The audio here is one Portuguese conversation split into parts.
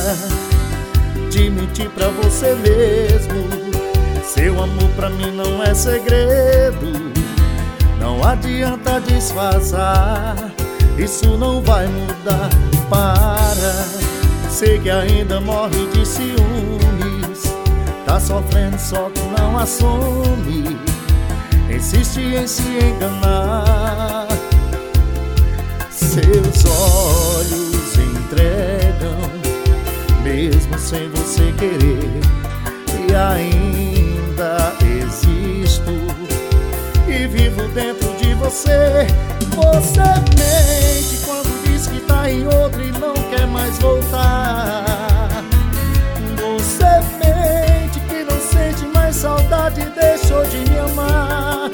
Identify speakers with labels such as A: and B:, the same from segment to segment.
A: de mentir pra você mesmo. Seu amor pra mim não é segredo, não adianta disfarçar, isso não vai mudar. Para, sei que ainda morre de ciúmes, tá sofrendo só que não assume, insiste em se enganar. Seus olhos entregam, mesmo sem você querer, e ainda existo e vivo dentro de você. Você mente quando diz que tá em outra e não quer mais voltar. Você mente que não sente mais saudade e deixou de me amar.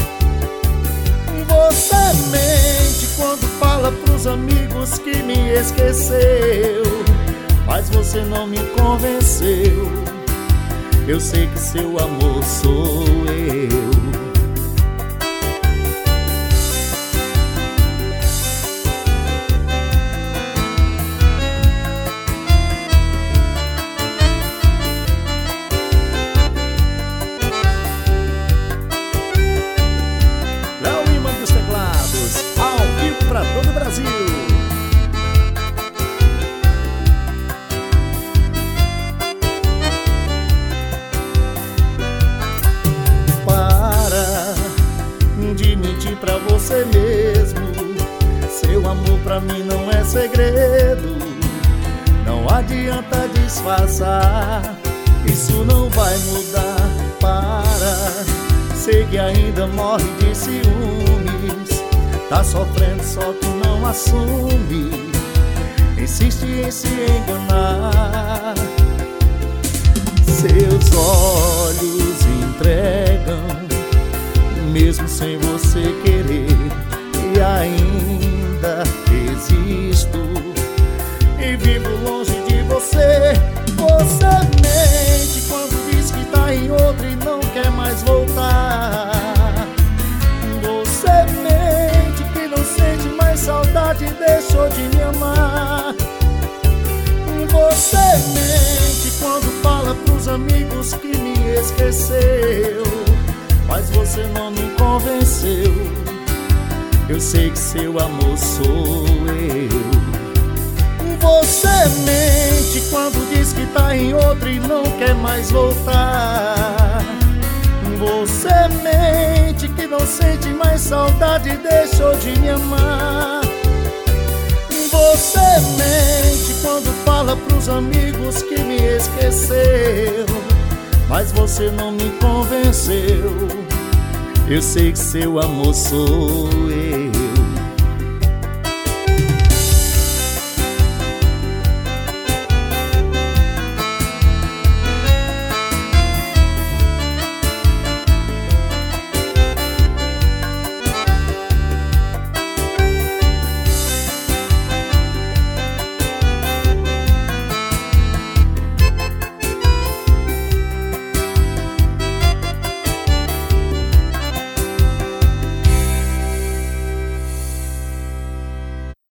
A: Você mente quando fala pros amigos que me esqueceu, mas você não me convenceu. Eu sei que seu amor sou eu. Léo Lima dos teclados, ao vivo pra todo o Brasil. De mentir pra você mesmo, seu amor pra mim não é segredo, não adianta disfarçar, isso não vai mudar. Para, sei que ainda morre de ciúmes, tá sofrendo só que não assume, insiste em se enganar. Seus olhos entregam, mesmo sem você querer, e ainda existo e vivo longe de você. Você mente quando diz que tá em outra e não quer mais voltar. Você mente que não sente mais saudade e deixou de me amar. Você mente quando fala pros amigos que me esqueceu, mas você não me convenceu. Eu sei que seu amor sou eu. Você mente quando diz que tá em outra e não quer mais voltar. Você mente que não sente mais saudade e deixou de me amar. Você mente quando fala pros amigos que me esqueceu, mas você não me convenceu. Eu sei que seu amor sou eu.